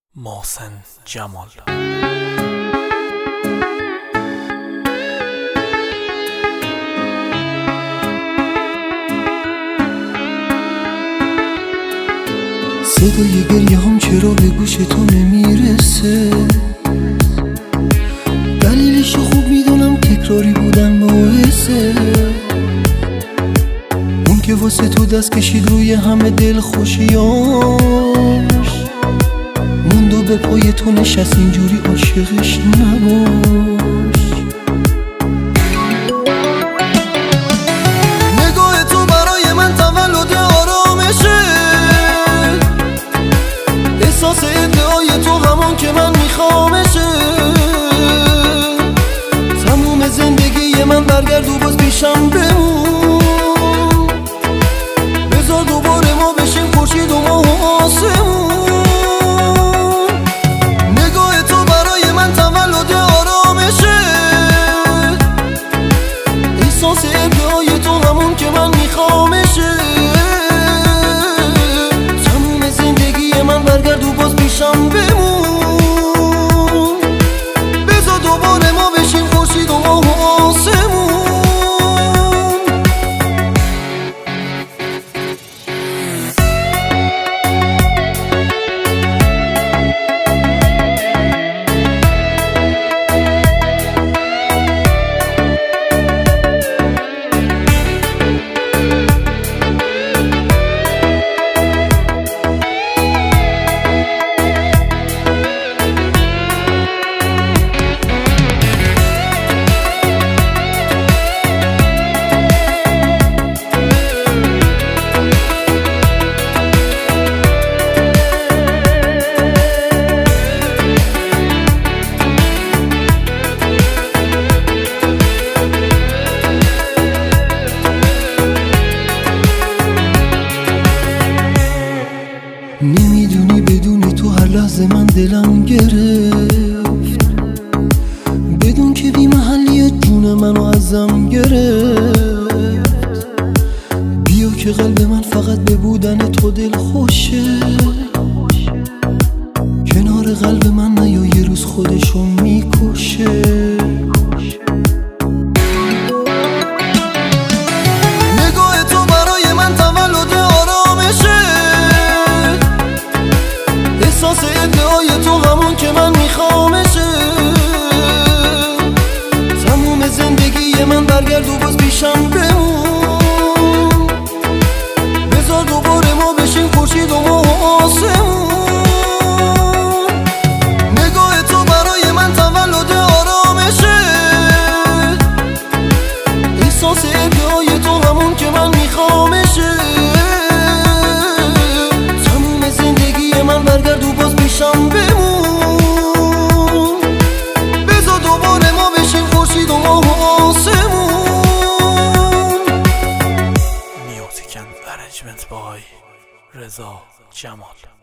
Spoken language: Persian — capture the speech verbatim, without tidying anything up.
محسن جمال. صدای گریه هم چرا به گوش تو نمیرسه؟ دلیلش خوب میدونم، تکراری بودن باعثه. اون که واسه تو دست کشید روی همه دل خوشیاش، موند و به پای تو نشست، اینجوری عاشقش نباش. نگاه تو برای من تولد آرامشه، احساس ادعای تو همون که من میخوامشه. تموم زندگی من برگرد و باز پیشم بمون، بذار دوباره ما بشیم خورشید و ماه و آسمون. نگاه تو برای من تولد آرامشه، احساس ادعای تو همون که من میخوامشه. تموم زندگی من برگرد و باز پیشم بمون، بذار دوباره ما بشیم خورشید و ماه و آسمون. نمیدونی بدون تو هر لحظه من دلم گرفت، بدون که بی محلی جون منو ازم گرفت. بیا که قلب من فقط به بودن تو دل خوشه، کنار قلب من نیا یه روز خودشو میکشه. نگاه تو برای من تولد آرامشه، احساس ادعای تو همون که من میخوامشه. تموم زندگی من برگرد و باز پیشم بمون، بذار دوباره ما بشیم خورشید و ماه و آسمون. نگاه تو برای من تولد آرامشه، احساس ادعای تو همون که من میخوامشه. تموم زندگی من برگرد و باز پیشم بمون، بذار دوباره ما بشیم خورشید و ماه و آسمون. میوزیک اند ارنجمنت بای رضا جمال.